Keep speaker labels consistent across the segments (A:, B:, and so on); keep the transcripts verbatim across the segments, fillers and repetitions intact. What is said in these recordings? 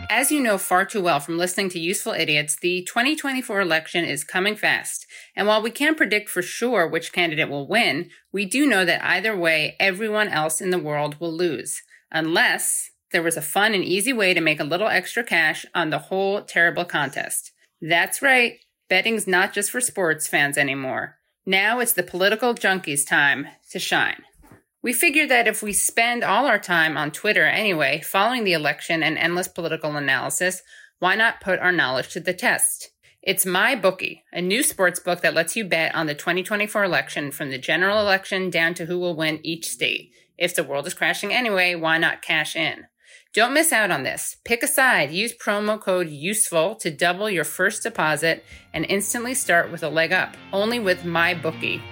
A: As you know far too well from listening to Useful Idiots, the twenty twenty-four election is coming fast. And while we can't predict for sure which candidate will win, we do know that either way, everyone else in the world will lose. Unless there was a fun and easy way to make a little extra cash on the whole terrible contest. That's right, betting's not just for sports fans anymore. Now it's the political junkies' time to shine. We figured that if we spend all our time on Twitter anyway, following the election and endless political analysis, why not put our knowledge to the test? It's MyBookie, a new sports book that lets you bet on the twenty twenty-four election from the general election down to who will win each state. If the world is crashing anyway, why not cash in? Don't miss out on this. Pick a side. Use promo code USEFUL to double your first deposit and instantly start with a leg up. Only with MyBookie.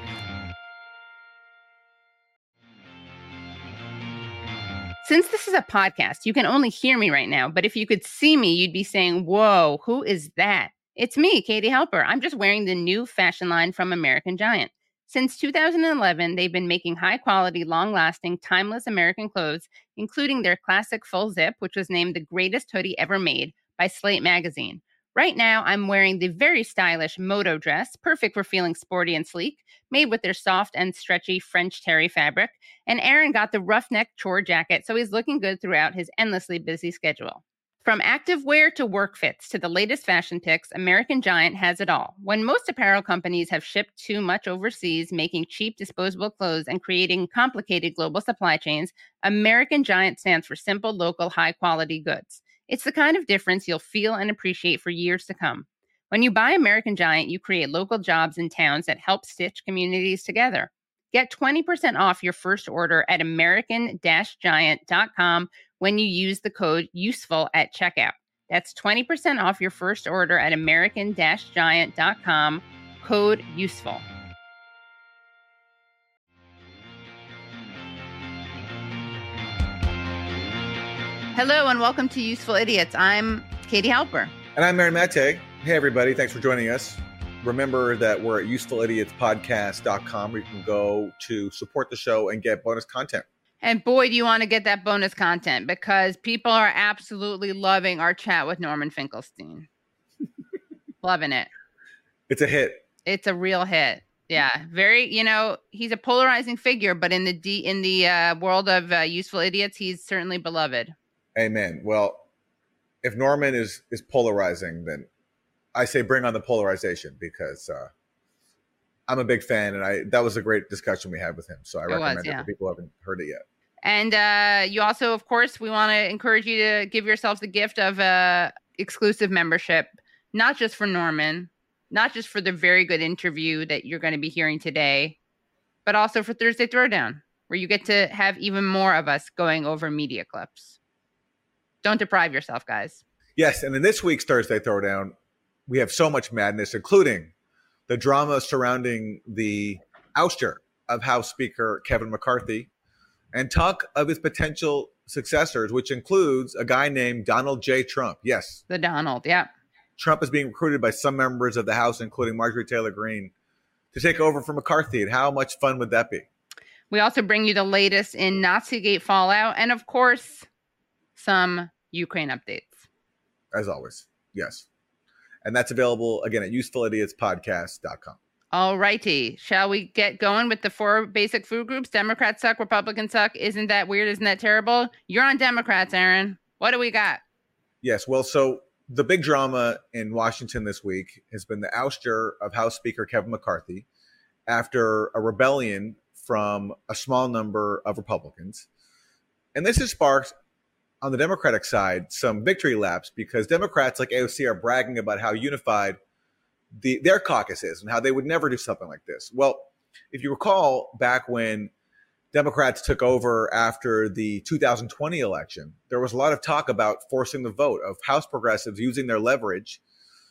A: Since this is a podcast, you can only hear me right now, but if you could see me, you'd be saying, whoa, who is that? It's me, Katie Halper. I'm just wearing the new fashion line from American Giant. Since two thousand eleven, they've been making high-quality, long-lasting, timeless American clothes, including their classic full zip, which was named the greatest hoodie ever made by Slate magazine. Right now, I'm wearing the very stylish Moto dress, perfect for feeling sporty and sleek, made with their soft and stretchy French terry fabric. And Aaron got the roughneck chore jacket, so he's looking good throughout his endlessly busy schedule. From activewear to work fits to the latest fashion picks, American Giant has it all. When most apparel companies have shipped too much overseas, making cheap disposable clothes and creating complicated global supply chains, American Giant stands for simple, local, high-quality goods. It's the kind of difference you'll feel and appreciate for years to come. When you buy American Giant, you create local jobs in towns that help stitch communities together. Get twenty percent off your first order at American Giant dot com when you use the code USEFUL at checkout. That's twenty percent off your first order at American Giant dot com, code USEFUL. Hello and welcome to Useful Idiots. I'm Katie Halper.
B: And I'm Aaron Mattei. Hey, everybody. Thanks for joining us. Remember that we're at useful idiots podcast dot com where you can go to support the show and get bonus content.
A: And boy, do you want to get that bonus content because people are absolutely loving our chat with Norman Finkelstein. Loving it.
B: It's a hit.
A: It's a real hit. Yeah. Very, you know, he's a polarizing figure, but in the D, in the uh, world of uh, Useful Idiots, he's certainly beloved.
B: Amen. Well, if Norman is is polarizing, then I say bring on the polarization because uh, I'm a big fan, and I that was a great discussion we had with him. So I it recommend was, yeah. it for people who haven't heard it yet.
A: And uh, you also, of course, we want to encourage you to give yourselves the gift of uh, exclusive membership, not just for Norman, not just for the very good interview that you're going to be hearing today, but also for Thursday Throwdown, where you get to have even more of us going over media clips. Don't deprive yourself, guys.
B: Yes, and in this week's Thursday Throwdown, we have so much madness, including the drama surrounding the ouster of House Speaker Kevin McCarthy and talk of his potential successors, which includes a guy named Donald J. Trump. Yes.
A: The Donald, yeah.
B: Trump is being recruited by some members of the House, including Marjorie Taylor Greene, to take over for McCarthy. And how much fun would that be?
A: We also bring you the latest in Nazigate fallout and, of course, some Ukraine updates.
B: As always, yes. And that's available, again, at useful idiots podcast dot com.
A: All righty. Shall we get going with the four basic food groups? Democrats suck, Republicans suck. Isn't that weird? Isn't that terrible? You're on Democrats, Aaron. What do we got?
B: Yes, well, so the big drama in Washington this week has been the ouster of House Speaker Kevin McCarthy after a rebellion from a small number of Republicans. And this has sparked, on the Democratic side, some victory laps because Democrats like A O C are bragging about how unified the their caucus is and how they would never do something like this. Well, if you recall back when Democrats took over after the two thousand twenty election, there was a lot of talk about forcing the vote of House progressives using their leverage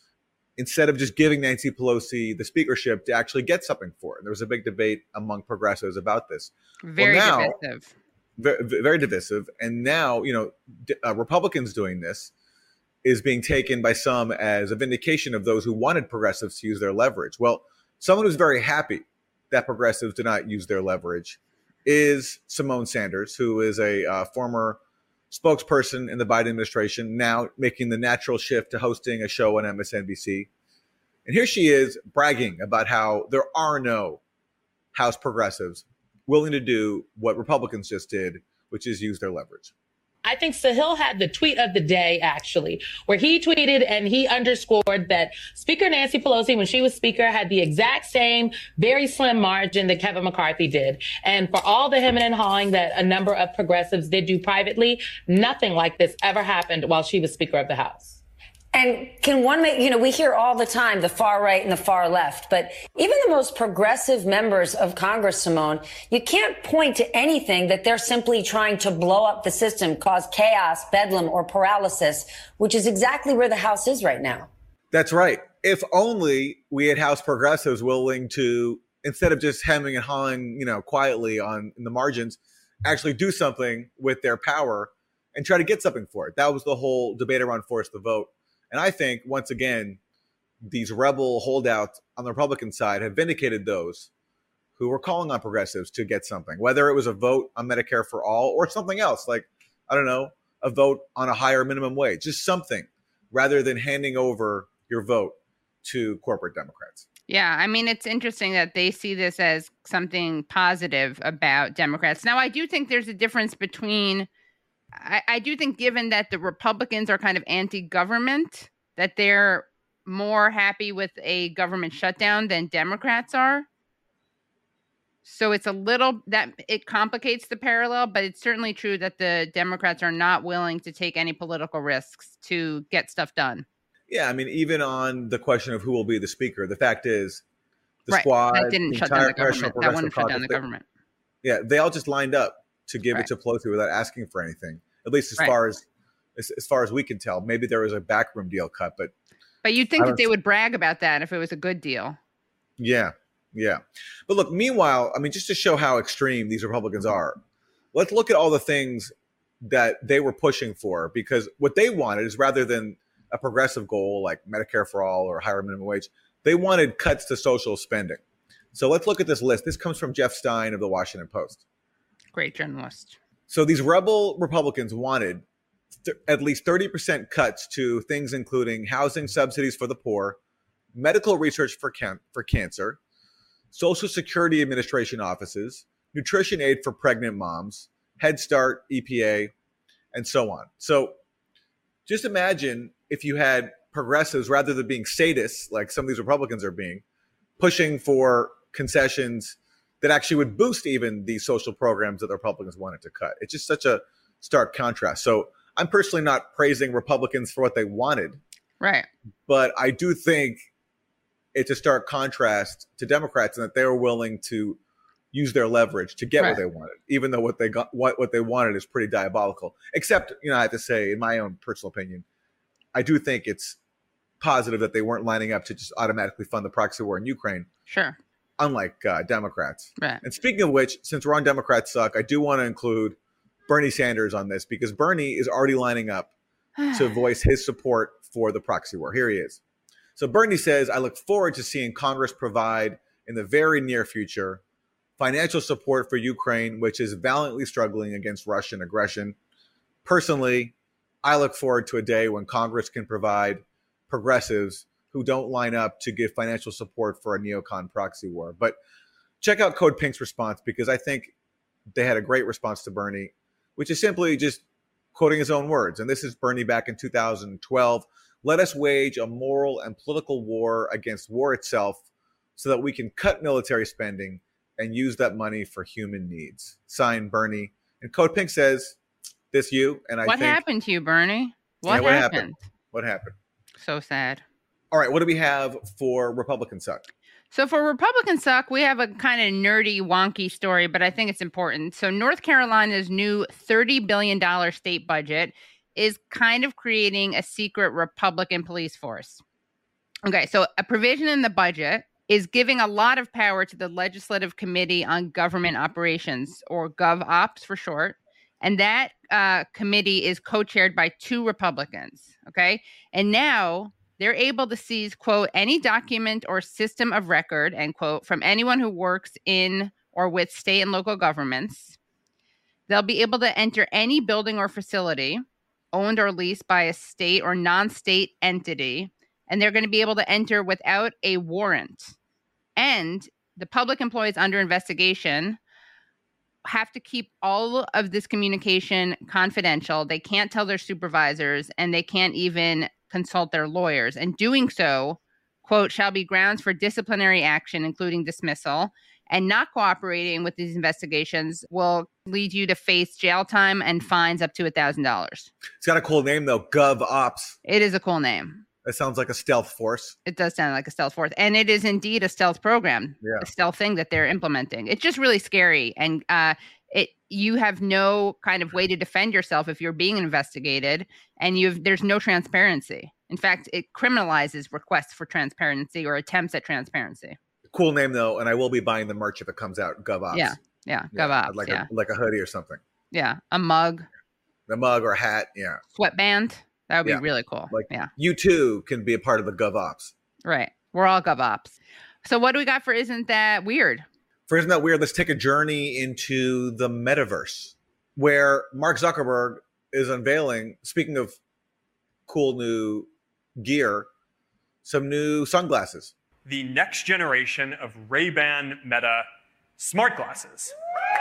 B: instead of just giving Nancy Pelosi the speakership to actually get something for it. There was a big debate among progressives about this.
A: Very
B: well, now,
A: divisive.
B: Very, very divisive. And now, you know, uh, Republicans doing this is being taken by some as a vindication of those who wanted progressives to use their leverage. Well, someone who's very happy that progressives do not use their leverage is Symone Sanders, who is a uh, former spokesperson in the Biden administration, now making the natural shift to hosting a show on M S N B C. And here she is bragging about how there are no House progressives willing to do what Republicans just did, which is use their leverage.
C: I think Sahil had the tweet of the day, actually, where he tweeted and he underscored that Speaker Nancy Pelosi, when she was Speaker, had the exact same very slim margin that Kevin McCarthy did. And for all the hemming and hawing that a number of progressives did do privately, nothing like this ever happened while she was Speaker of the House.
D: And can one make, you know, we hear all the time the far right and the far left, but even the most progressive members of Congress, Simone, you can't point to anything that they're simply trying to blow up the system, cause chaos, bedlam, or paralysis, which is exactly where the House is right now.
B: That's right. If only we had House progressives willing to, instead of just hemming and hawing, you know, quietly on in the margins, actually do something with their power and try to get something for it. That was the whole debate around force the vote. And I think, once again, these rebel holdouts on the Republican side have vindicated those who were calling on progressives to get something, whether it was a vote on Medicare for all or something else, like, I don't know, a vote on a higher minimum wage, just something, rather than handing over your vote to corporate Democrats.
A: Yeah, I mean, it's interesting that they see this as something positive about Democrats. Now, I do think there's a difference between I, I do think, given that the Republicans are kind of anti-government, that they're more happy with a government shutdown than Democrats are. So it's a little that it complicates the parallel, but it's certainly true that the Democrats are not willing to take any political risks to get stuff done.
B: Yeah, I mean, even on the question of who will be the speaker, the fact is the
A: right.
B: squad,
A: that didn't
B: the
A: shut down
B: entire
A: the government. That wouldn't shut down the
B: they,
A: government.
B: Yeah, they all just lined up to give
A: right.
B: it to Pelosi without asking for anything. At least as
A: right.
B: far as, as as far as we can tell. Maybe there was a backroom deal cut, but
A: but you'd think that they would brag about that if it was a good deal.
B: Yeah, yeah. But look, meanwhile, I mean, just to show how extreme these Republicans are, let's look at all the things that they were pushing for, because what they wanted is, rather than a progressive goal like Medicare for all or higher minimum wage, they wanted cuts to social spending. So let's look at this list. This comes from Jeff Stein of the Washington Post.
A: Great journalist.
B: So these rebel Republicans wanted th- at least thirty percent cuts to things including housing subsidies for the poor, medical research for can- for cancer, Social Security Administration offices, nutrition aid for pregnant moms, Head Start, E P A, and so on. So just imagine if you had progressives, rather than being sadists like some of these Republicans are being, pushing for concessions that actually would boost even the social programs that the Republicans wanted to cut. It's just such a stark contrast. So I'm personally not praising Republicans for what they wanted.
A: Right.
B: But I do think it's a stark contrast to Democrats in that they were willing to use their leverage to get right. what they wanted, even though what they got, what, what they wanted is pretty diabolical. Except, you know, I have to say, in my own personal opinion, I do think it's positive that they weren't lining up to just automatically fund the proxy war in Ukraine.
A: Sure.
B: Unlike uh, Democrats.
A: Right. And
B: speaking of which, since we're on Democrats Suck, I do want to include Bernie Sanders on this, because Bernie is already lining up to voice his support for the proxy war. Here he is. So Bernie says, I look forward to seeing Congress provide in the very near future financial support for Ukraine, which is valiantly struggling against Russian aggression. Personally, I look forward to a day when Congress can provide progressives who don't line up to give financial support for a neocon proxy war. But check out Code Pink's response, because I think they had a great response to Bernie, which is simply just quoting his own words. And this is Bernie back in two thousand twelve. Let us wage a moral and political war against war itself so that we can cut military spending and use that money for human needs. Signed, Bernie. And Code Pink says, this you. And I
A: what
B: think,
A: happened to you, Bernie? What,
B: yeah, what
A: happened?
B: happened? What happened?
A: So sad.
B: All right, what do we have for Republican Suck?
A: So for Republican Suck, we have a kind of nerdy, wonky story, but I think it's important. So North Carolina's new thirty billion dollars state budget is kind of creating a secret Republican police force. Okay, so a provision in the budget is giving a lot of power to the Legislative Committee on Government Operations, or GovOps for short. And that uh, committee is co-chaired by two Republicans, okay? And now they're able to seize, quote, any document or system of record, end quote, from anyone who works in or with state and local governments. They'll be able to enter any building or facility owned or leased by a state or non-state entity, and they're going to be able to enter without a warrant. And the public employees under investigation have to keep all of this communication confidential. They can't tell their supervisors, and they can't even consult their lawyers. And doing so, quote, shall be grounds for disciplinary action, including dismissal. And not cooperating with these investigations will lead you to face jail time and fines up to one thousand dollars.
B: It's got a cool name, though. GovOps.
A: It is a cool name.
B: It sounds like a stealth force.
A: It does sound like a stealth force. And it is indeed a stealth program,
B: yeah.
A: a stealth thing that they're implementing. It's just really scary. And uh, it you have no kind of way to defend yourself if you're being investigated, and you've there's no transparency. In fact, it criminalizes requests for transparency or attempts at transparency.
B: Cool name, though, and I will be buying the merch if it comes out. GovOps.
A: Yeah, yeah, GovOps.
B: Yeah, like,
A: yeah.
B: A, like a hoodie or something.
A: Yeah, a mug.
B: A mug or a hat, yeah.
A: Sweatband. That would be
B: yeah.
A: really cool.
B: Like,
A: yeah.
B: You, too, can be a part of the GovOps.
A: Right. We're all GovOps. So what do we got for Isn't That Weird?
B: For Isn't That Weird, let's take a journey into the metaverse, where Mark Zuckerberg is unveiling, speaking of cool new gear, some new sunglasses.
E: The next generation of Ray-Ban Meta smart glasses.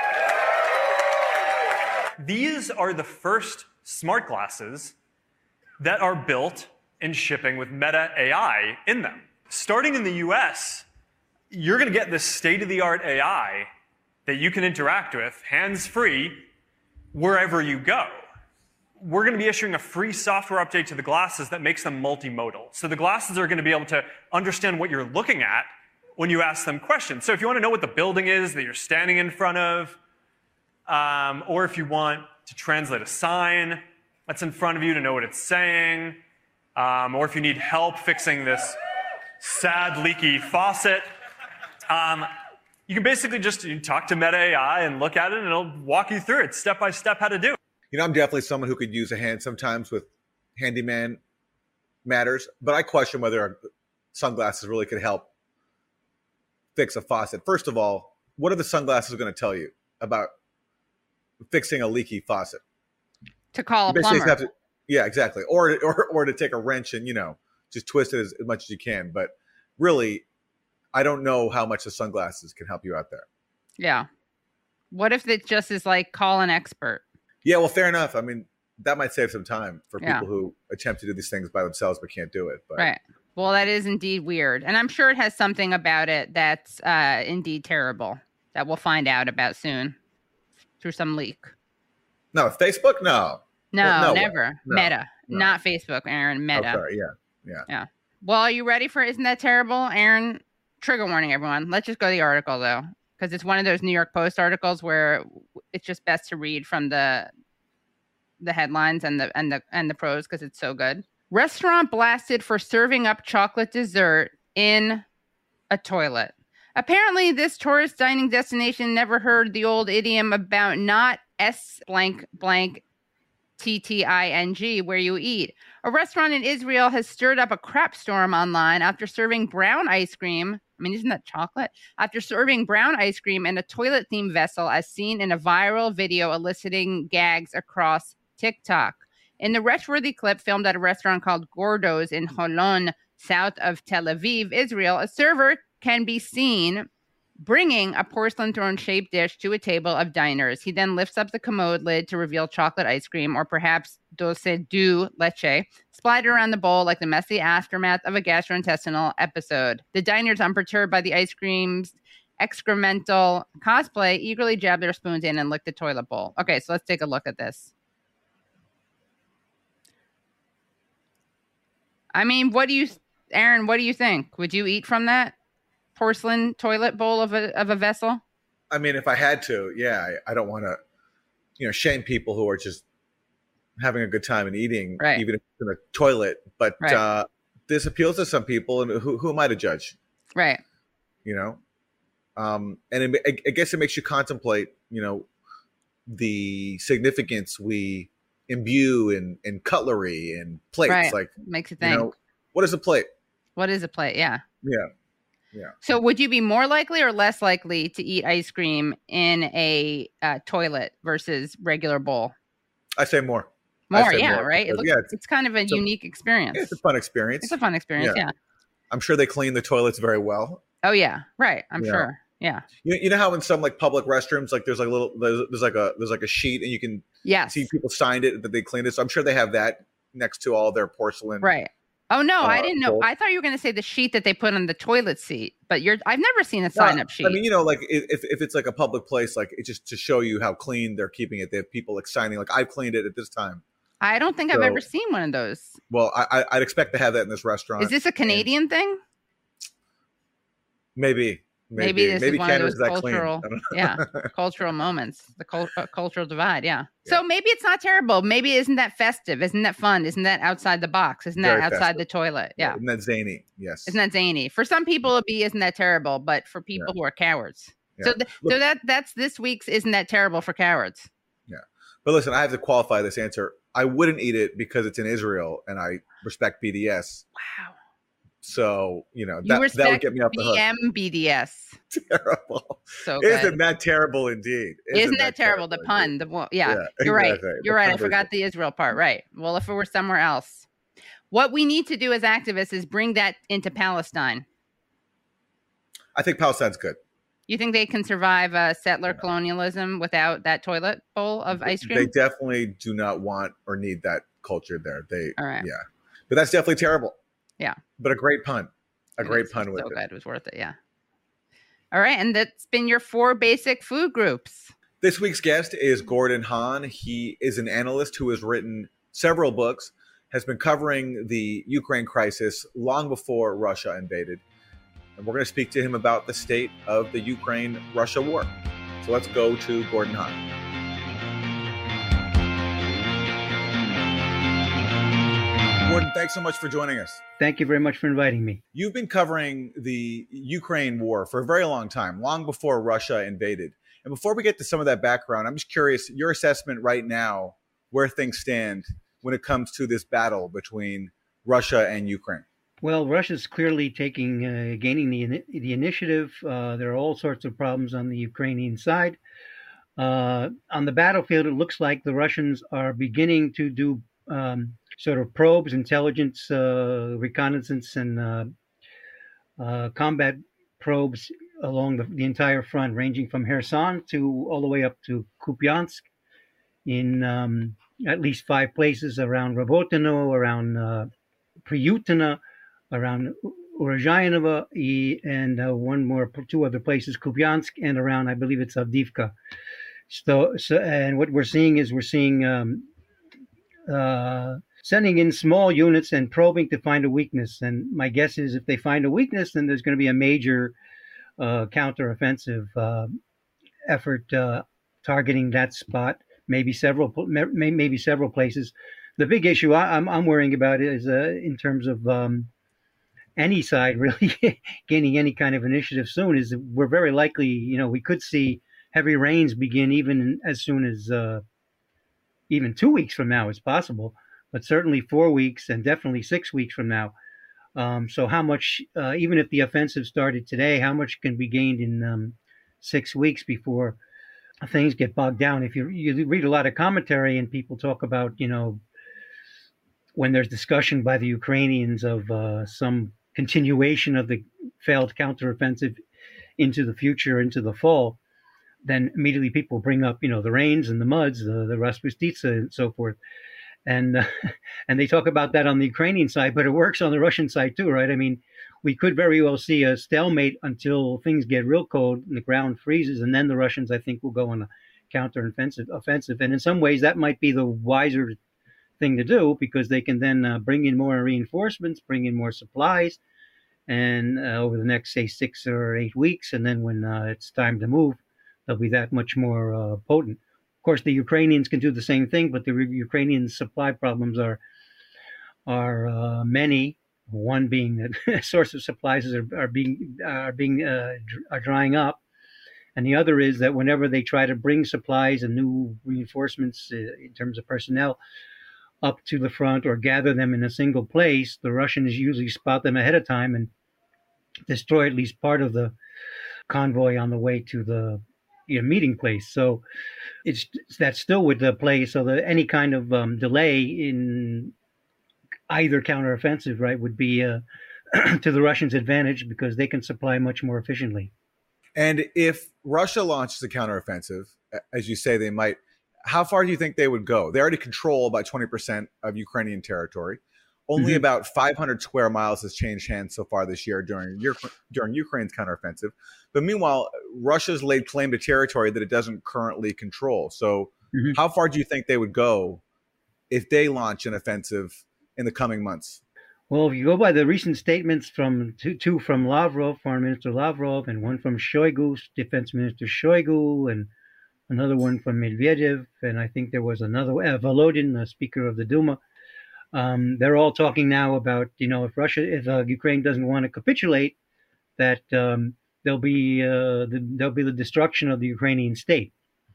E: These are the first smart glasses that are built and shipping with Meta A I in them. Starting in the U S, you're going to get this state-of-the-art A I that you can interact with hands-free wherever you go. We're going to be issuing a free software update to the glasses that makes them multimodal. So the glasses are going to be able to understand what you're looking at when you ask them questions. So if you want to know what the building is that you're standing in front of, um, or if you want to translate a sign that's in front of you to know what it's saying, um, or if you need help fixing this sad, leaky faucet, um, you can basically just you talk to Meta A I and look at it, and it'll walk you through it step by step how to do it.
B: You know, I'm definitely someone who could use a hand sometimes with handyman matters, but I question whether sunglasses really could help fix a faucet. First of all, what are the sunglasses going to tell you about fixing a leaky faucet?
A: To call a
B: Basically
A: plumber.
B: have to, yeah, exactly. Or, or or to take a wrench and, you know, just twist it as, as much as you can. But really, I don't know how much the sunglasses can help you out there.
A: Yeah. What if it just is like call an expert?
B: Yeah, well, fair enough. I mean, that might save some time for
A: Yeah.
B: people who attempt to do these things by themselves but can't do it. But.
A: Right. Well, that is indeed weird. And I'm sure it has something about it that's uh, indeed terrible that we'll find out about soon through some leak.
B: No, Facebook? No.
A: No,
B: Well, no
A: never.
B: No,
A: Meta.
B: no.
A: Not Facebook, Aaron. Meta.
B: Oh, sorry. Yeah. Yeah.
A: Yeah. Well, are you ready for Isn't That Terrible? Aaron, trigger warning, everyone. Let's just go to the article, though, because it's one of those New York Post articles where it's just best to read from the the headlines and the and the and the prose because it's so good. Restaurant blasted for serving up chocolate dessert in a toilet. Apparently, this tourist dining destination never heard the old idiom about not S blank blank T T I N G where you eat. A restaurant in Israel has stirred up a crap storm online after serving brown ice cream. I mean, isn't that chocolate? After serving brown ice cream in a toilet-themed vessel as seen in a viral video eliciting gags across TikTok. In the retch-worthy clip filmed at a restaurant called Gordo's in Holon, south of Tel Aviv, Israel, a server can be seen bringing a porcelain throne-shaped dish to a table of diners. He then lifts up the commode lid to reveal chocolate ice cream, or perhaps dulce de leche, splattered around the bowl like the messy aftermath of a gastrointestinal episode. The diners, unperturbed by the ice cream's excremental cosplay, eagerly jab their spoons in and lick the toilet bowl. Okay, so let's take a look at this. I mean, what do you, Aaron, what do you think? Would you eat from that porcelain toilet bowl of a of a vessel?
B: I mean, if I had to, yeah, I, I don't want to, you know, shame people who are just having a good time and eating,
A: right.
B: even if it's in a toilet. But
A: right.
B: uh, this appeals to some people, and who, who am I to judge?
A: Right.
B: You know, um, and it, I, I guess it makes you contemplate, you know, the significance we imbue in, in cutlery and plates.
A: Right.
B: Like,
A: makes you think.
B: You know, what is a plate?
A: What is a plate? Yeah.
B: Yeah. Yeah.
A: So would you be more likely or less likely to eat ice cream in a uh, toilet versus regular bowl?
B: I say more.
A: More,
B: I say
A: yeah,
B: more
A: right? It
B: because,
A: looks,
B: yeah, it's,
A: it's kind of a
B: it's a-
A: unique experience.
B: it's a fun experience.
A: It's a fun experience, yeah.
B: I'm sure they clean the toilets very well.
A: Oh, yeah, right. I'm
B: Yeah.
A: sure. Yeah.
B: You, you know how in some like public restrooms, like there's like a little there's, there's like a there's like a sheet and you can
A: Yes.
B: see people signed it that they cleaned it. So I'm sure they have that next to all their porcelain.
A: Right. Oh no,
B: uh,
A: I didn't know.
B: bowl.
A: I thought you were going to say the sheet that they put on the toilet seat, but you're I've never seen a sign up sheet.
B: I mean, you know, like if if it's like a public place, like it's just to show you how clean they're keeping it. They have people like signing, like I've cleaned it at this time.
A: I don't think
B: so,
A: I've ever seen one of those.
B: Well, I, I I'd expect to have that in this restaurant.
A: Is this a Canadian
B: and
A: thing?
B: Maybe. Maybe,
A: Maybe this
B: maybe
A: is one of
B: Canada's
A: those
B: that
A: cultural,
B: clean.
A: yeah, cultural moments, the cul- uh, cultural divide. Yeah. So maybe it's not terrible. Maybe isn't that festive? Isn't that fun? Isn't that outside the box? Isn't that
B: Very
A: outside
B: festive.
A: the toilet? Yeah.
B: Isn't that zany? Yes.
A: Isn't that zany? For some people, it'll be isn't that terrible, but for people who are cowards. So,
B: Yeah.
A: th-
B: Look-
A: so that that's this week's isn't that terrible for cowards?
B: Yeah. But listen, I have to qualify this answer. I wouldn't eat it because it's in Israel and I respect B D S.
A: Wow.
B: So, you know,
A: You
B: that, that
A: respect
B: would get me off the hook.
A: B M B D S.
B: Terrible.
A: So good.
B: Isn't that terrible indeed?
A: Isn't, that terrible? The pun.
B: indeed?
A: The well, yeah,
B: Yeah,
A: you're right.
B: exactly.
A: You're
B: The
A: right. I
B: pun
A: forgot
B: is-
A: the Israel part. Right. Well, if it were somewhere else, what we need to do as activists is bring that into Palestine.
B: I think Palestine's good.
A: You think they can survive uh, settler colonialism without that toilet bowl of ice cream?
B: They definitely do not want or need that culture there. They,
A: All right.
B: yeah, but that's definitely terrible.
A: Yeah.
B: But a great pun, a
A: It
B: great
A: is.
B: pun
A: It's
B: with
A: so
B: it.
A: good. It was worth it. Yeah. All right. And that's been your four basic food groups.
B: This week's guest is Gordon Hahn. He is an analyst who has written several books, has been covering the Ukraine crisis long before Russia invaded. And we're going to speak to him about the state of the Ukraine-Russia war. So let's go to Gordon Hahn. Gordon, thanks so much for joining us.
F: Thank you very much for inviting me.
B: You've been covering the Ukraine war for a very long time, long before Russia invaded. And before we get to some of that background, I'm just curious, your assessment right now, where things stand when it comes to this battle between Russia and Ukraine.
F: Well, Russia's clearly taking, uh, gaining the the initiative. Uh, there are all sorts of problems on the Ukrainian side. Uh, on the battlefield, it looks like the Russians are beginning to do um, sort of probes, intelligence, uh, reconnaissance, and uh, uh, combat probes along the, the entire front, ranging from Kherson to all the way up to Kupiansk, in um, at least five places around Robotyno, around uh, Priyutina, around Urozhainovo, and uh, one more, two other places, Kupiansk, and around, I believe it's Avdiivka. So, so, and what we're seeing is we're seeing um, uh, sending in small units and probing to find a weakness. And my guess is if they find a weakness, then there's going to be a major uh, counteroffensive uh, effort uh, targeting that spot, maybe several, maybe several places. The big issue I, I'm, I'm worrying about is uh, in terms of um, any side really gaining any kind of initiative soon is we're very likely, you know, we could see heavy rains begin even as soon as uh, even two weeks from now. It's possible, but certainly four weeks and definitely six weeks from now. Um, so how much, uh, even if the offensive started today, how much can be gained in um, six weeks before things get bogged down? If you you read a lot of commentary and people talk about, you know, when there's discussion by the Ukrainians of uh, some continuation of the failed counteroffensive into the future, into the fall, then immediately people bring up, you know, the rains and the muds, the, the Rasputitsa and so forth. And uh, and they talk about that on the Ukrainian side, but it works on the Russian side too, right? I mean, we could very well see a stalemate until things get real cold and the ground freezes, and then the Russians, I think, will go on a counteroffensive. Offensive, and in some ways, that might be the wiser thing to do because they can then uh, bring in more reinforcements, bring in more supplies, and uh, over the next, say, six or eight weeks, and then when uh, it's time to move, they'll be that much more uh, potent. Of course, the Ukrainians can do the same thing, but the Ukrainian supply problems are are uh, many. One being that source of supplies are, are being are being uh, are drying up, and the other is that whenever they try to bring supplies and new reinforcements uh, in terms of personnel up to the front or gather them in a single place, the Russians usually spot them ahead of time and destroy at least part of the convoy on the way to the you know, meeting place. So it's that still would uh, play. So that any kind of um, delay in either counteroffensive, right, would be uh, to the Russians' advantage because they can supply much more efficiently.
B: And if Russia launches a counteroffensive, as you say they might, how far do you think they would go? They already control about twenty percent of Ukrainian territory. Only mm-hmm. about five hundred square miles has changed hands so far this year during during Ukraine's counteroffensive. But meanwhile, Russia's laid claim to territory that it doesn't currently control. So mm-hmm. how far do you think they would go if they launch an offensive in the coming months?
F: Well, if you go by the recent statements from two, two from Lavrov, Foreign Minister Lavrov, and one from Shoigu, Defense Minister Shoigu, and another one from Medvedev, and I think there was another, uh, Volodin, the Speaker of the Duma. Um, they're all talking now about, you know, if Russia, if uh, Ukraine doesn't want to capitulate, that um, there'll be uh, the, there'll be the destruction of the Ukrainian state.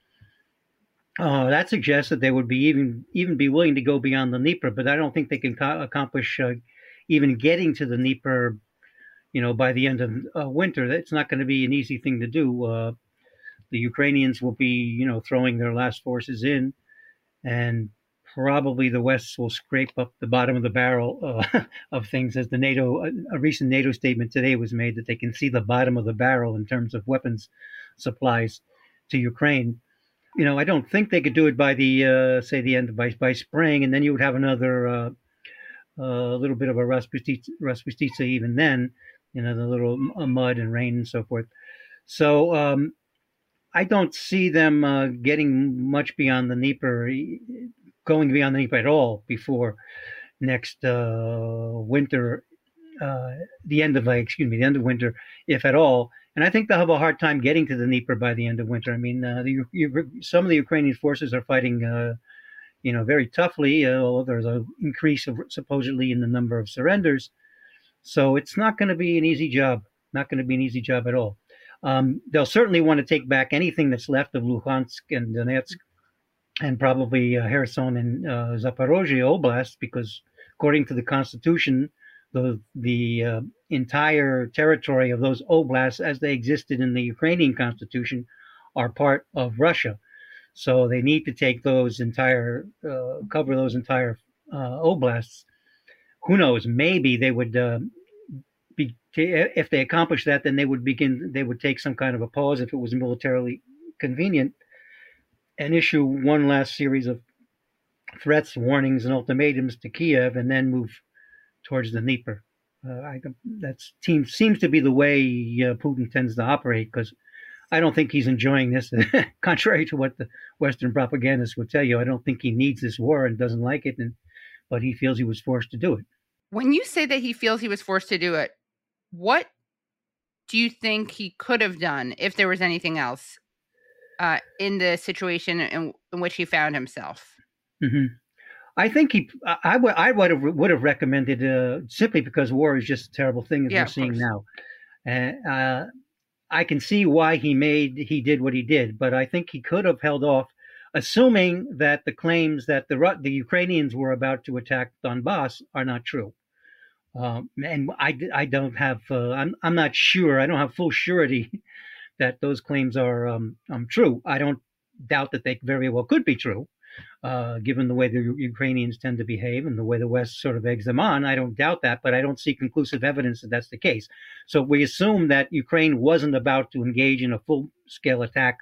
F: Uh, that suggests that they would be even even be willing to go beyond the Dnieper, but I don't think they can co- accomplish uh, even getting to the Dnieper, you know, by the end of uh, winter. That's not going to be an easy thing to do. Uh, the Ukrainians will be, you know, throwing their last forces in, and probably the West will scrape up the bottom of the barrel uh, of things, as the NATO, a recent NATO statement today was made that they can see the bottom of the barrel in terms of weapons supplies to Ukraine. You know, I don't think they could do it by the, uh, say, the end of by, by spring, and then you would have another uh, uh, little bit of a Rasputitsa even then, you know, the little mud and rain and so forth. So um, I don't see them uh, getting much beyond the Dnieper, going beyond the Dnieper at all before next uh, winter, uh, the end of, like, excuse me, the end of winter, if at all. And I think they'll have a hard time getting to the Dnieper by the end of winter. I mean, uh, the, you, some of the Ukrainian forces are fighting, uh, you know, very toughly, uh, although there's an increase of, supposedly in the number of surrenders. So it's not going to be an easy job, not going to be an easy job at all. Um, they'll certainly want to take back anything that's left of Luhansk and Donetsk and probably uh, Kherson and uh, Zaporozhye Oblast, because according to the Constitution, the the uh, entire territory of those oblasts as they existed in the Ukrainian constitution are part of Russia. So they need to take those entire, uh, cover those entire uh, oblasts. Who knows? Maybe they would uh, be, if they accomplish that, then they would begin, they would take some kind of a pause if it was militarily convenient and issue one last series of threats, warnings, and ultimatums to Kiev and then move towards the Dnieper. Uh, I, that seems, seems to be the way uh, Putin tends to operate, because I don't think he's enjoying this. Contrary to what the Western propagandists would tell you, I don't think he needs this war and doesn't like it, and, but he feels he was forced to do it.
A: When you say that he feels he was forced to do it, what do you think he could have done if there was anything else uh, in the situation in, in which he found himself?
F: Mm-hmm. I think he, I would, I would have would have recommended uh, simply because war is just a terrible thing as
A: yeah,
F: we're seeing now. And uh, I can see why he made he did what he did, but I think he could have held off, assuming that the claims that the the Ukrainians were about to attack Donbass are not true. Um, and I, I don't have uh, I'm I'm not sure. I don't have full surety that those claims are um, um true. I don't doubt that they very well could be true. Uh, given the way the U- Ukrainians tend to behave and the way the West sort of eggs them on, I don't doubt that, but I don't see conclusive evidence that that's the case. So we assume that Ukraine wasn't about to engage in a full-scale attack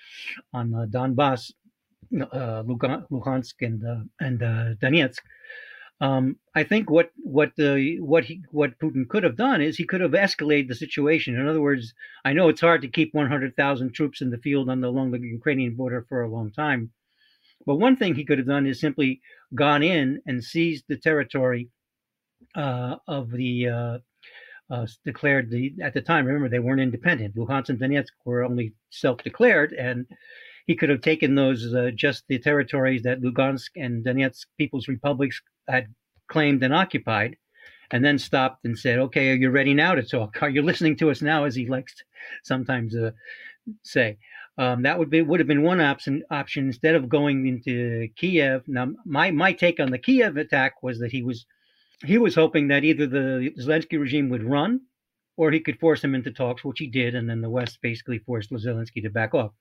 F: on uh, Donbass, uh, Luhansk, and uh, and uh, Donetsk. Um, I think what what the what he what Putin could have done is he could have escalated the situation. In other words, I know it's hard to keep one hundred thousand troops in the field on the along the Ukrainian border for a long time. But one thing he could have done is simply gone in and seized the territory uh, of the uh, uh, declared the at the time. Remember, they weren't independent. Luhansk and Donetsk were only self-declared, and he could have taken those uh, just the territories that Lugansk and Donetsk People's Republics had claimed and occupied, and then stopped and said, "Okay, are you ready now to talk? Are you listening to us now?" As he likes to sometimes uh, say. Um, that would be would have been one option. Option instead of going into Kiev. Now, my my take on the Kiev attack was that he was he was hoping that either the Zelensky regime would run, or he could force him into talks, which he did, and then the West basically forced Zelensky to back off.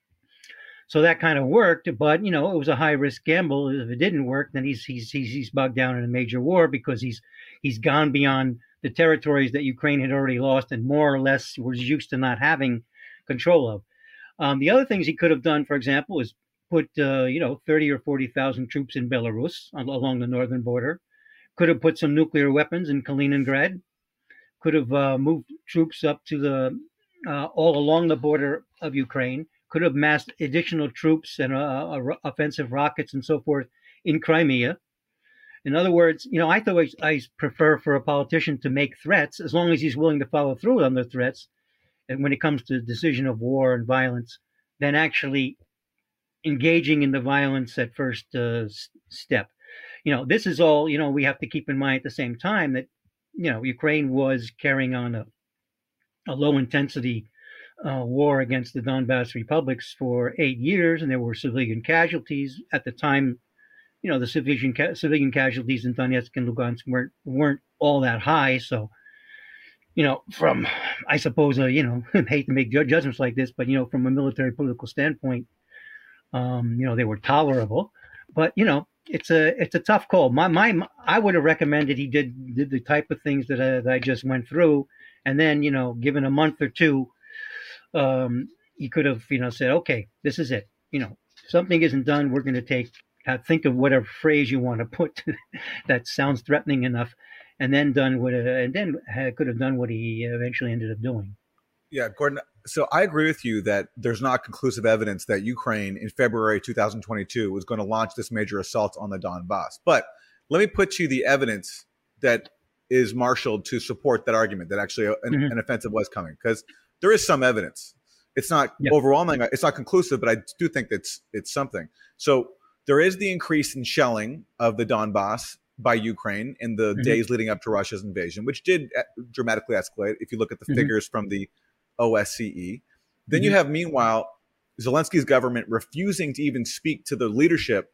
F: So that kind of worked, but you know it was a high risk gamble. If it didn't work, then he's he's he's, he's bogged down in a major war because he's he's gone beyond the territories that Ukraine had already lost and more or less was used to not having control of. Um, the other things he could have done, for example, is put uh, you know thirty or forty thousand troops in Belarus along the northern border. Could have put some nuclear weapons in Kaliningrad. Could have uh, moved troops up to the uh, all along the border of Ukraine. Could have massed additional troops and uh, uh, offensive rockets and so forth in Crimea. In other words, you know, I thought I prefer for a politician to make threats as long as he's willing to follow through on the threats. And when it comes to the decision of war and violence, than actually engaging in the violence at first uh, step. You know, this is all, you know, we have to keep in mind at the same time that, you know, Ukraine was carrying on a, a low intensity Uh, war against the Donbass republics for eight years, and there were civilian casualties at the time. You know, the civilian ca- civilian casualties in Donetsk and Lugansk weren't weren't all that high. So, you know, from I suppose uh, you know, I hate to make judgments like this, but you know, from a military political standpoint, um, you know, they were tolerable. But you know, it's a it's a tough call. My my I would have recommended he did did the type of things that I, that I just went through, and then you know, given a month or two. Um, he could have, you know, said, okay, this is it. You know, something isn't done. We're going to take, uh, think of whatever phrase you want to put that sounds threatening enough, and then done what, uh, and then uh, could have done what he eventually ended up doing.
B: Yeah, Gordon. So I agree with you that there's not conclusive evidence that Ukraine in February two thousand twenty-two was going to launch this major assault on the Donbass. But let me put you the evidence that is marshaled to support that argument that actually an, mm-hmm. an offensive was coming, because there is some evidence. It's not yep. overwhelming. It's not conclusive, but I do think that's it's something. So there is the increase in shelling of the Donbass by Ukraine in the mm-hmm. days leading up to Russia's invasion, which did dramatically escalate. If you look at the mm-hmm. figures from the O S C E, then mm-hmm. you have, meanwhile, Zelensky's government refusing to even speak to the leadership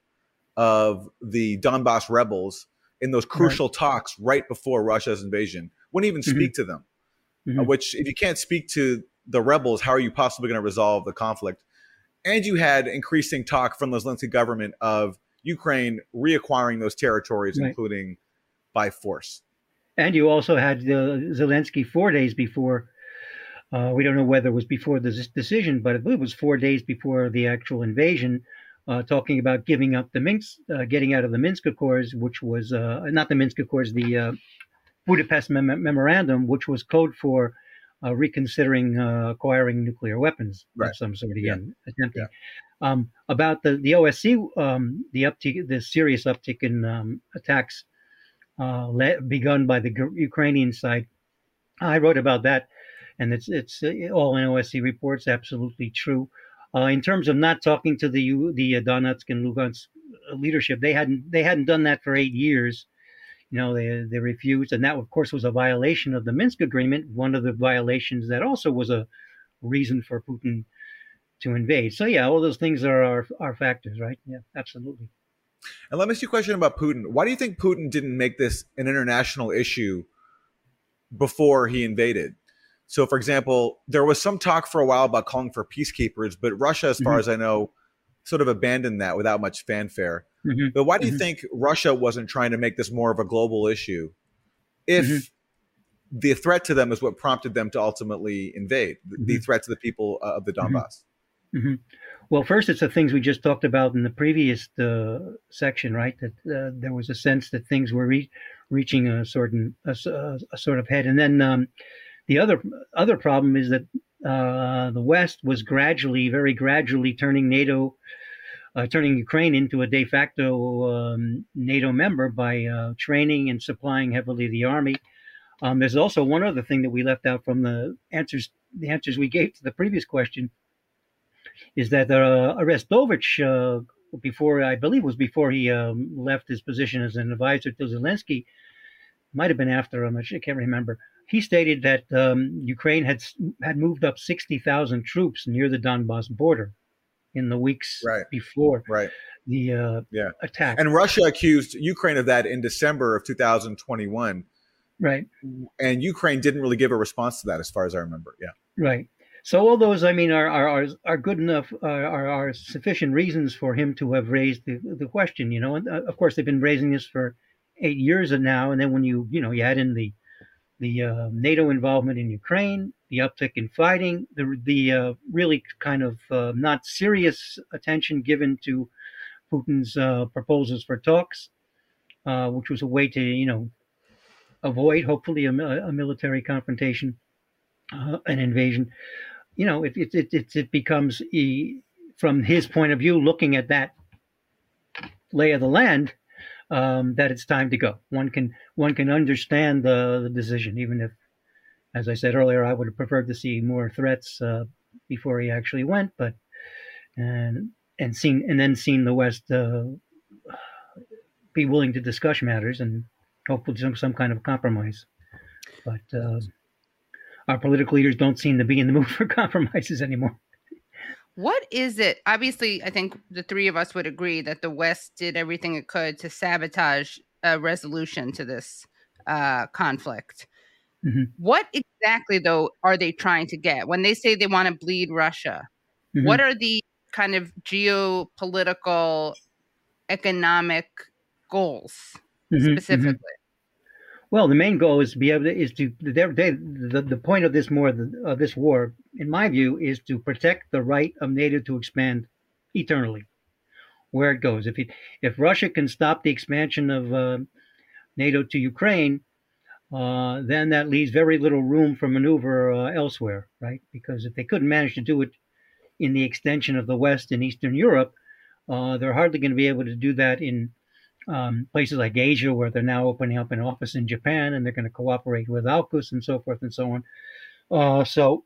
B: of the Donbass rebels in those crucial right. talks right before Russia's invasion. Wouldn't even speak mm-hmm. to them. Mm-hmm. Uh, which, if you can't speak to the rebels, how are you possibly going to resolve the conflict? And you had increasing talk from the Zelensky government of Ukraine reacquiring those territories, right. including by force.
F: And you also had uh, Zelensky four days before. Uh, we don't know whether it was before this decision, but I believe it was four days before the actual invasion, uh, talking about giving up the Minsk, uh, getting out of the Minsk Accords, which was uh, not the Minsk Accords, the uh, Budapest Mem- Memorandum, which was code for uh, reconsidering uh, acquiring nuclear weapons
B: right.
F: of some sort again,
B: yeah.
F: attempting.
B: Yeah.
F: Um, about the, the O S C, um, the uptick, the serious uptick in um, attacks uh, le- begun by the G- Ukrainian side. I wrote about that, and it's it's uh, all in O S C reports, absolutely true. Uh, in terms of not talking to the the uh, Donetsk and Lugansk leadership, they hadn't they hadn't done that for eight years. You know, they they refused, and that, of course, was a violation of the Minsk Agreement, one of the violations that also was a reason for Putin to invade. So, yeah, all those things are, are, are factors, right? Yeah, absolutely.
B: And let me ask you a question about Putin. Why do you think Putin didn't make this an international issue before he invaded? So, for example, there was some talk for a while about calling for peacekeepers, but Russia, as far mm-hmm. as I know, sort of abandoned that without much fanfare. Mm-hmm. But why do you mm-hmm. think Russia wasn't trying to make this more of a global issue if mm-hmm. the threat to them is what prompted them to ultimately invade, mm-hmm. the threat to the people uh, of the Donbass?
F: Mm-hmm. Well, first, it's the things we just talked about in the previous uh, section, right? That uh, there was a sense that things were re- reaching a certain a, a sort of head. And then um, the other other problem is that uh, the West was gradually, very gradually turning NATO Uh, turning Ukraine into a de facto um, NATO member by uh, training and supplying heavily the army. Um, there's also one other thing that we left out from the answers the answers we gave to the previous question, is that uh, Arestovich, uh, before I believe it was before he um, left his position as an advisor to Zelensky, might have been after, I'm not sure, I can't remember. He stated that um, Ukraine had had moved up sixty thousand troops near the Donbass border in the weeks
B: right.
F: before
B: right.
F: the uh,
B: yeah.
F: attack.
B: And Russia accused Ukraine of that in December of two thousand twenty-one.
F: Right.
B: And Ukraine didn't really give a response to that, as far as I remember. Yeah.
F: Right. So all those, I mean, are are are, are good enough, are, are are sufficient reasons for him to have raised the, the question, you know. And uh, of course, they've been raising this for eight years now. And then when you, you know, you add in the the uh, NATO involvement in Ukraine, the uptick in fighting, the the uh, really kind of uh, not serious attention given to Putin's uh, proposals for talks, uh, which was a way to, you know, avoid, hopefully, a, a military confrontation, uh, an invasion. You know, it it it it, it becomes, a, from his point of view, looking at that lay of the land, um, that it's time to go. One can one can understand the, the decision, even if, as I said earlier, I would have preferred to see more threats uh, before he actually went, but and and seen and then seen the West uh, be willing to discuss matters and hopefully some some kind of compromise. But uh, our political leaders don't seem to be in the mood for compromises anymore.
A: What is it? Obviously, I think the three of us would agree that the West did everything it could to sabotage a resolution to this uh, conflict. Mm-hmm. What exactly, though, are they trying to get? When they say they want to bleed Russia, mm-hmm. what are the kind of geopolitical, economic goals mm-hmm. specifically? Mm-hmm.
F: Well, the main goal is to be able to is to they, they, the the point of this more of this war, in my view, is to protect the right of NATO to expand eternally, where it goes. If it, if Russia can stop the expansion of uh, NATO to Ukraine, uh, then that leaves very little room for maneuver uh, elsewhere, right? Because if they couldn't manage to do it in the extension of the West and Eastern Europe, uh, they're hardly going to be able to do that in Um, places like Asia, where they're now opening up an office in Japan, and they're going to cooperate with AUKUS and so forth and so on. Uh, so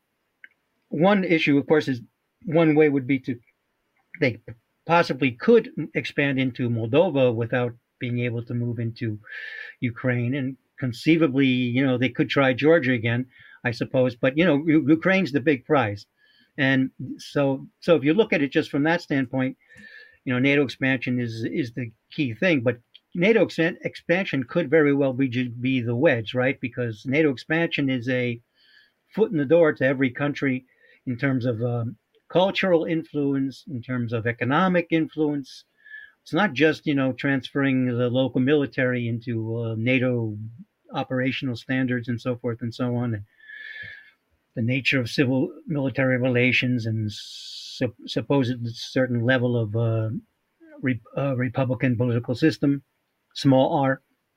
F: one issue, of course, is one way would be to, they possibly could expand into Moldova without being able to move into Ukraine. And conceivably, you know, they could try Georgia again, I suppose. But, you know, Ukraine's the big prize. And so, so if you look at it just from that standpoint, you know, NATO expansion is is the key thing, but NATO ex- expansion could very well be be the wedge, right? Because NATO expansion is a foot in the door to every country in terms of um, cultural influence, in terms of economic influence. It's not just, you know, transferring the local military into uh, NATO operational standards and so forth and so on. And the nature of civil military relations and su- supposed certain level of uh, re- uh, Republican political system, small r.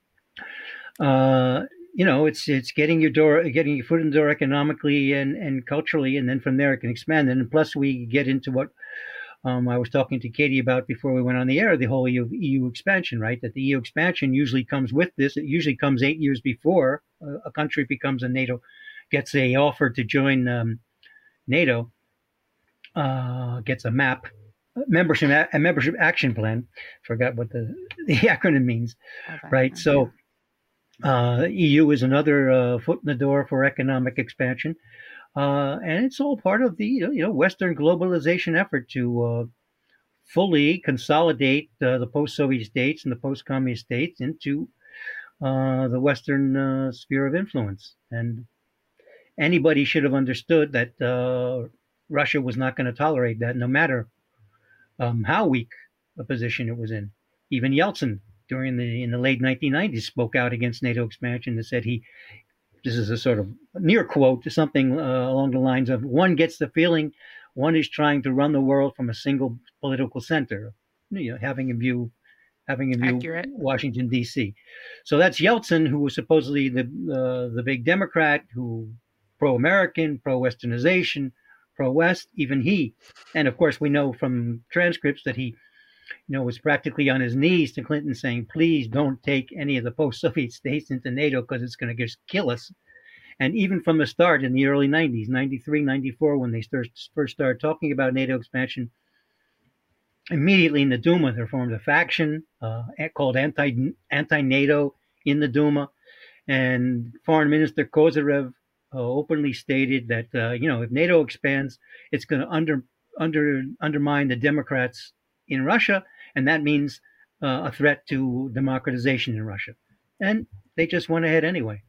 F: Uh, you know, it's it's getting your door, getting your foot in the door economically and, and culturally, and then from there it can expand. And plus, we get into what um, I was talking to Katie about before we went on the air: the whole E U, E U expansion, right? That the E U expansion usually comes with this. It usually comes eight years before a, a country becomes a NATO. Gets a offer to join um, NATO, uh, gets a map, membership a membership action plan. Forgot what the, the acronym means, okay. Right? So uh, E U is another uh, foot in the door for economic expansion, uh, and it's all part of the you know Western globalization effort to uh, fully consolidate uh, the post-Soviet states and the post-communist states into uh, the Western uh, sphere of influence. And anybody should have understood that uh, Russia was not going to tolerate that, no matter um, how weak a position it was in. Even Yeltsin, during the in the late nineteen nineties, spoke out against NATO expansion and said he, this is a sort of near quote to something uh, along the lines of, "One gets the feeling one is trying to run the world from a single political center," you know, having in view having in view
A: Accurate.
F: Washington D C. So that's Yeltsin, who was supposedly the uh, the big Democrat who. Pro-American, pro-Westernization, pro-West, even he. And of course, we know from transcripts that he, you know, was practically on his knees to Clinton saying, please don't take any of the post-Soviet states into NATO because it's going to just kill us. And even from the start in the early nineties, ninety-three, ninety-four, when they first started talking about NATO expansion, immediately in the Duma, there formed a faction uh, called anti, anti-NATO in the Duma. And Foreign Minister Kozyrev Uh, openly stated that uh, you know if NATO expands, it's going to under under undermine the Democrats in Russia, and that means uh, a threat to democratization in Russia. And they just went ahead anyway.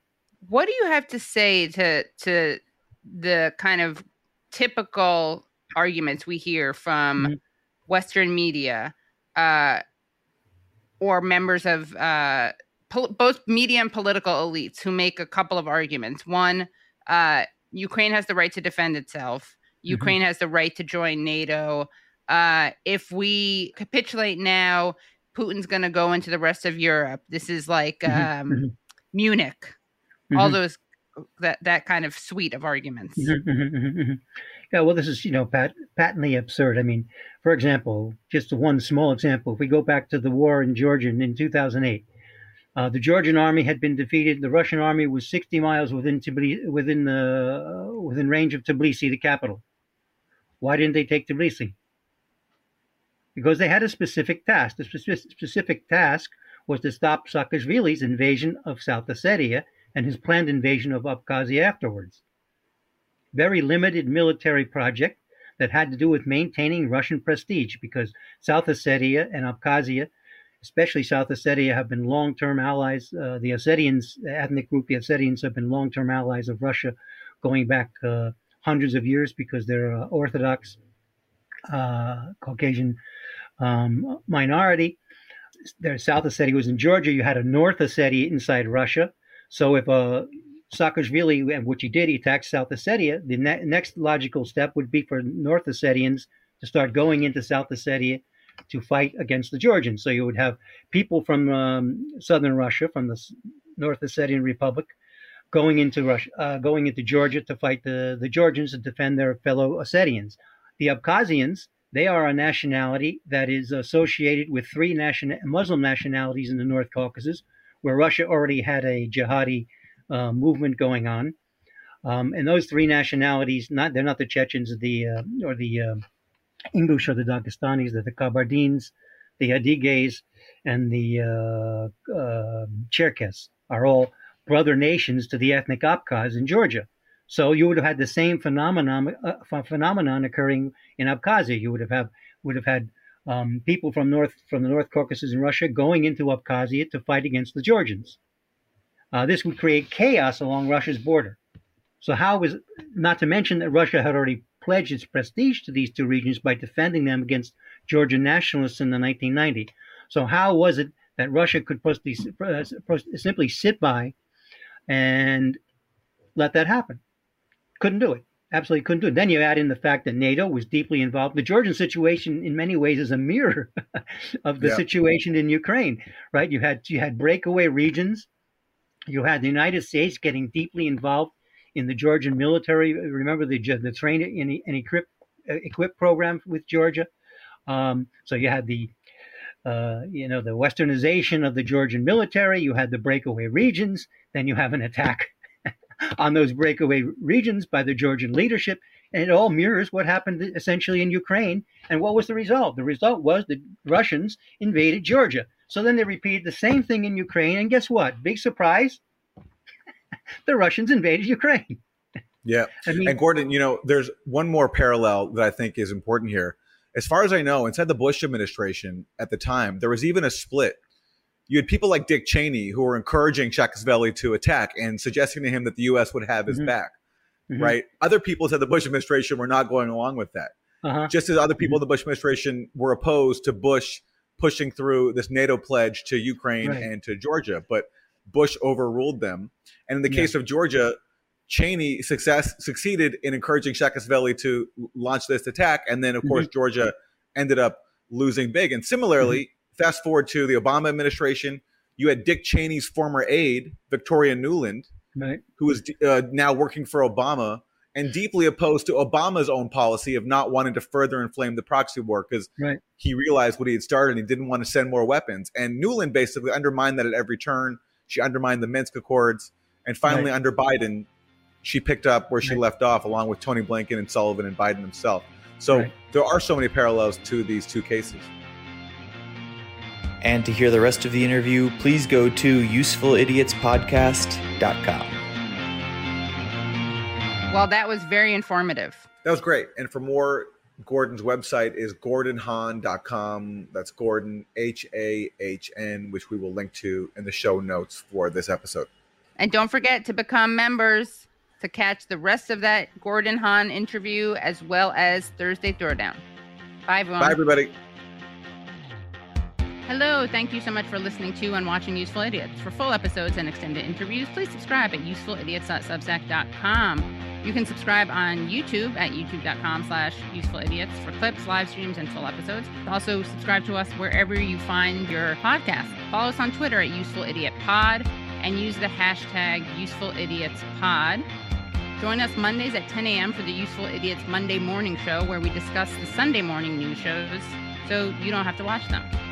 A: what do you have to say to to the kind of typical arguments we hear from mm-hmm. Western media uh, or members of uh, pol- both media and political elites who make a couple of arguments? One, uh, Ukraine has the right to defend itself. Ukraine mm-hmm. has the right to join NATO. Uh, if we capitulate now, Putin's going to go into the rest of Europe. This is like um, mm-hmm. Munich. Mm-hmm. All those that that kind of suite of arguments.
F: Mm-hmm. Mm-hmm. Yeah, well, this is you know pat, patently absurd. I mean, for example, just one small example. If we go back to the war in Georgia in two thousand eight, uh, the Georgian army had been defeated. The Russian army was sixty miles within Tbilisi, within the uh, within range of Tbilisi, the capital. Why didn't they take Tbilisi? Because they had a specific task. The specific, specific task was to stop Saakashvili's invasion of South Ossetia and his planned invasion of Abkhazia afterwards. Very limited military project that had to do with maintaining Russian prestige, because South Ossetia and Abkhazia, especially South Ossetia, have been long-term allies. Uh, the Ossetians, the ethnic group, the Ossetians, have been long-term allies of Russia going back uh, hundreds of years because they're uh, Orthodox uh, Caucasian um, minority. Their South Ossetia was in Georgia. You had a North Ossetia inside Russia. So if uh, Saakashvili, which he did, he attacked South Ossetia, the ne- next logical step would be for North Ossetians to start going into South Ossetia to fight against the Georgians. So you would have people from um, southern Russia, from the North Ossetian Republic, going into Russia, uh, going into Georgia to fight the, the Georgians and defend their fellow Ossetians. The Abkhazians, they are a nationality that is associated with three nation- Muslim nationalities in the North Caucasus, where Russia already had a jihadi uh, movement going on. Um, and those three nationalities, not they're not the Chechens the, uh, or the uh, English or the Dagestanis, they're the Kabardins, the Adigas, and the uh, uh, Cherkess are all brother nations to the ethnic Abkhaz in Georgia. So you would have had the same phenomenon uh, phenomenon occurring in Abkhazia. You would have, have would have had um, people from north from the North Caucasus in Russia going into Abkhazia to fight against the Georgians. Uh, this would create chaos along Russia's border. So how was, not to mention that Russia had already pledged its prestige to these two regions by defending them against Georgian nationalists in the nineteen nineties. So how was it that Russia could simply sit by and let that happen? Couldn't do it. Absolutely couldn't do it. Then you add in the fact that NATO was deeply involved. The Georgian situation, in many ways, is a mirror of the yeah. situation in Ukraine, right? You had you had breakaway regions. You had the United States getting deeply involved in the Georgian military. Remember the the train and, and equip equip program with Georgia. Um, so you had the uh, you know the westernization of the Georgian military. You had the breakaway regions. Then you have an attack on those breakaway regions by the Georgian leadership. And it all mirrors what happened essentially in Ukraine. And what was the result? The result was the Russians invaded Georgia. So then they repeated the same thing in Ukraine. And guess what? Big surprise. The Russians invaded Ukraine.
B: Yeah. I mean, and Gordon, you know, there's one more parallel that I think is important here. As far as I know, inside the Bush administration at the time, there was even a split. You had people like Dick Cheney who were encouraging Saakashvili to attack and suggesting to him that the U S would have his mm-hmm. back, mm-hmm. right? Other people said the Bush administration were not going along with that. Uh-huh. Just as other people mm-hmm. in the Bush administration were opposed to Bush pushing through this NATO pledge to Ukraine right. and to Georgia. But Bush overruled them. And in the yeah. case of Georgia, Cheney success succeeded in encouraging Saakashvili to launch this attack. And then, of mm-hmm. course, Georgia ended up losing big. And similarly, mm-hmm. fast forward to the Obama administration, you had Dick Cheney's former aide, Victoria Nuland, right. who is uh, now working for Obama and deeply opposed to Obama's own policy of not wanting to further inflame the proxy war because right. he realized what he had started and he didn't want to send more weapons. And Nuland basically undermined that at every turn. She undermined the Minsk Accords. And finally, right. under Biden, she picked up where she right. left off, along with Tony Blinken and Sullivan and Biden himself. So right. there are so many parallels to these two cases.
G: And to hear the rest of the interview, please go to useful idiots podcast dot com.
A: Well, that was very informative.
B: That was great. And for more, Gordon's website is gordon hahn dot com. That's Gordon, H A H N, which we will link to in the show notes for this episode.
A: And don't forget to become members to catch the rest of that Gordon Hahn interview as well as Thursday Throwdown. Bye, everyone.
B: Bye, everybody.
A: Hello, thank you so much for listening to and watching Useful Idiots. For full episodes and extended interviews, please subscribe at useful idiots dot substack dot com. You can subscribe on YouTube at youtube.com slash usefulidiots for clips, live streams, and full episodes. Also, subscribe to us wherever you find your podcast. Follow us on Twitter at UsefulIdiotPod and use the hashtag UsefulIdiotsPod. Join us Mondays at ten a.m. for the Useful Idiots Monday Morning Show, where we discuss the Sunday morning news shows so you don't have to watch them.